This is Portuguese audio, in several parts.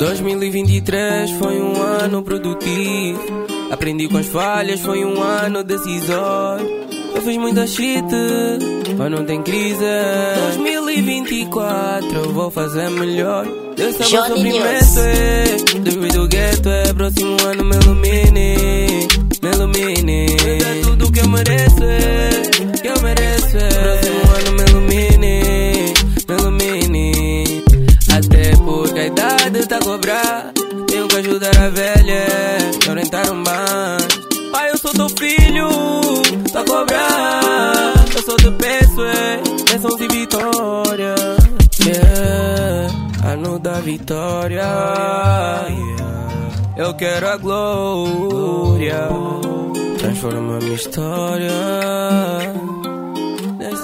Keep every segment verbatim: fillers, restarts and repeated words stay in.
dois mil e vinte e três foi um ano produtivo. Aprendi com as falhas, foi um ano decisório. Eu fiz muita shit, mas não tem crise. dois mil e vinte e quatro eu vou fazer melhor. Eu sei o sofrimento, é depois do gueto, é próximo ano me ilumine, me ilumine. É tudo que eu mereço, é, que eu mereço, é. Próximo ano me ilumine, me ilumine. Até porque a idade tá a cobrar, tenho que ajudar a velha, me orientar um mais. Pai, eu sou teu filho, tá a cobrar. Eu sou teu peço, é, bênçãos e vitória. Yeah, ano da vitória. Yeah. Eu quero a glória, transforma minha história neste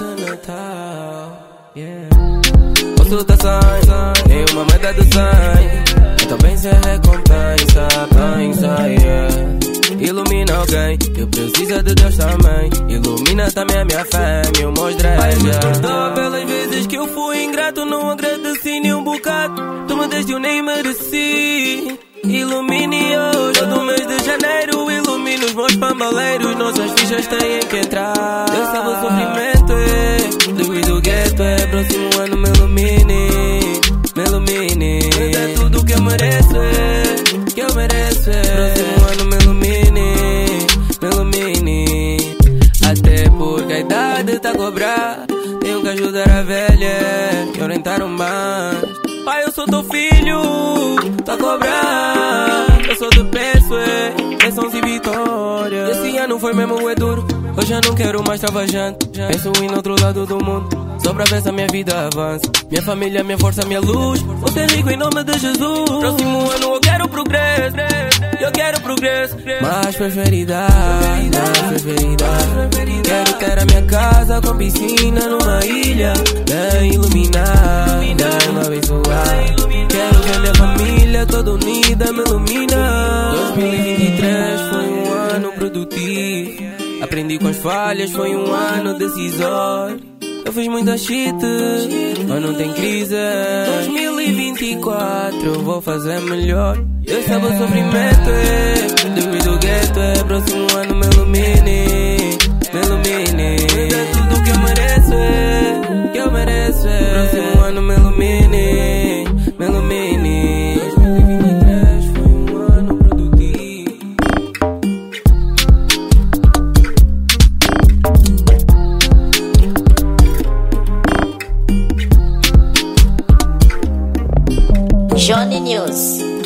Natal. Yeah. Consultações, tem uma meta de cem, então bem se recompensa, pensa, yeah. Ilumina alguém, eu preciso de Deus também. Ilumina também a minha fé, meu mostra. Pai, me perdoa pelas vezes que eu fui ingrato, não agradeci nem um bocado. Tu me deste, eu nem mereci. Ilumine hoje, todo mês de janeiro. Ilumina os meus pambaleiros, nossas fichas têm que entrar. Deus sabe o sofrimento, é Luís do gueto, é próximo ano me ilumine, me ilumine. É tudo que eu mereço, é, que eu mereço, é. Próximo ano me ilumine, me ilumine. Até porque a idade tá a cobrar, tenho que ajudar a velha, me orientar um mais. Pai, eu sou teu filho, tá a cobrar. Eu sou teu peço, é, bênçãos e vitória. Esse ano foi mesmo é duro, hoje eu não quero mais travajante. Penso em outro lado do mundo, só pra ver se a minha vida avança. Minha família, minha força, minha luz. Vou ser rico em nome de Jesus. Próximo ano eu quero progresso, eu quero progresso. Mais prosperidade, mais prosperidade. Quero ter a minha casa com piscina numa ilha, bem iluminada, bem abençoada. Quero ver minha família toda unida, me ilumina. dois mil e vinte e três foi um ano produtivo. Aprendi com as falhas, foi um ano decisório. Eu fiz muita shit, mas não tem crise. dois mil e vinte e quatro eu vou fazer melhor. Eu sei o sofrimento, é depois do gueto, é próximo ano me ilumine, me ilumine. É tudo que eu mereço, é, que eu mereço, é. Próximo ano me ilumine, me ilumine. dois mil e vinte e três foi um ano produtivo. Johnny News.